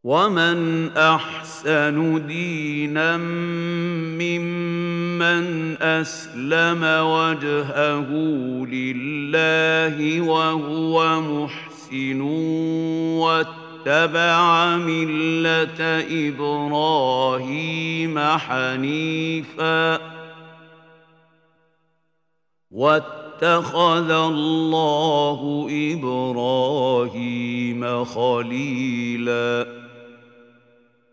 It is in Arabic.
ومن أحسن دينا ممن أسلم وجهه لله وهو محسن واتبع ملة إبراهيم حنيفا واتخذ الله إبراهيم خليلا